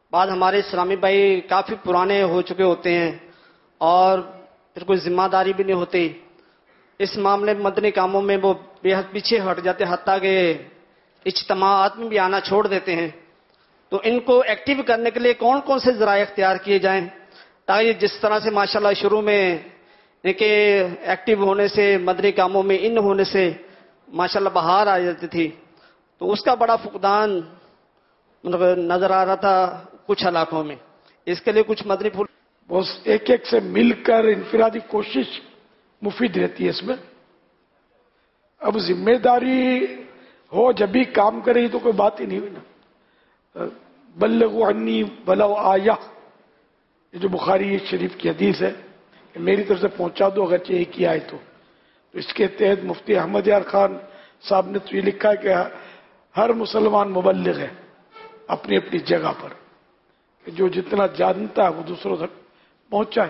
بعض ہمارے اسلامی بھائی کافی پرانے ہو چکے ہوتے ہیں اور پھر کوئی ذمہ داری بھی نہیں ہوتی، اس معاملے میں مدنی کاموں میں وہ بے حد پیچھے ہٹ جاتے، حتیٰ کہ اجتماعات میں بھی آنا چھوڑ دیتے ہیں۔ تو ان کو ایکٹیو کرنے کے لیے کون کون سے ذرائع اختیار کیے جائیں تاکہ جس طرح سے ماشاءاللہ شروع میں ان کے ایکٹیو ہونے سے، مدنی کاموں میں ان ہونے سے ماشاءاللہ بہار آ جاتی تھی، تو اس کا بڑا فقدان نظر آ رہا تھا کچھ علاقوں میں، اس کے لیے کچھ مدنی پھول بس ایک ایک سے مل کر انفرادی کوشش مفید رہتی ہے اس میں۔ اب ذمہ داری ہو جب بھی کام کرے تو کوئی بات ہی نہیں ہوئی نا۔ بلغوا عنی ولو آیہ، یہ جو بخاری شریف کی حدیث ہے کہ میری طرف سے پہنچا دو اگرچہ ایک ہی آئے تو اس کے تحت مفتی احمد یار خان صاحب نے تو یہ لکھا ہے کہ ہر مسلمان مبلغ ہے اپنی اپنی جگہ پر، کہ جو جتنا جانتا ہے وہ دوسروں تک پہنچائے۔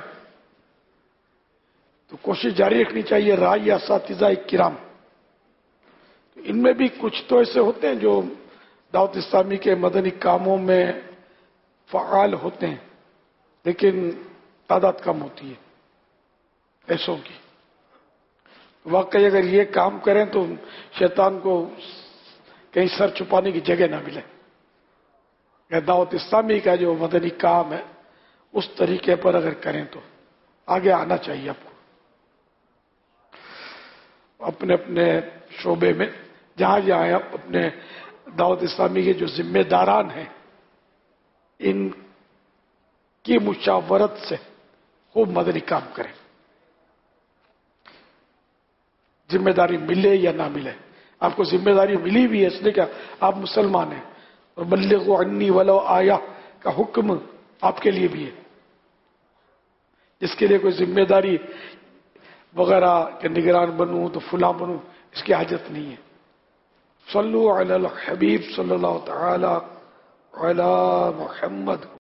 تو کوشش جاری رکھنی چاہیے۔ رائی اساتذہ کرام، ان میں بھی کچھ تو ایسے ہوتے ہیں جو دعوت اسلامی کے مدنی کاموں میں فعال ہوتے ہیں، لیکن تعداد کم ہوتی ہے ایسوں کی۔ واقعی اگر یہ کام کریں تو شیطان کو کہیں سر چھپانے کی جگہ نہ ملے۔ دعوت اسلامی کا جو مدنی کام ہے اس طریقے پر اگر کریں تو آگے آنا چاہیے آپ کو، اپنے اپنے شعبے میں جہاں جہاں آپ اپنے دعوت اسلامی کے جو ذمہ داران ہیں ان کی مشاورت سے خوب مدنی کام کریں، ذمہ داری ملے یا نہ ملے۔ آپ کو ذمہ داری ملی بھی ہے اس لیے کہ آپ مسلمان ہیں، اور بلغوا عنی ولو آیہ کا حکم آپ کے لیے بھی ہے۔ جس کے لیے کوئی ذمہ داری وغیرہ کہ نگران بنوں تو فلاں بنوں، اس کی حاجت نہیں ہے۔ صلو علی الحبیب صلی اللہ تعالی علی محمد۔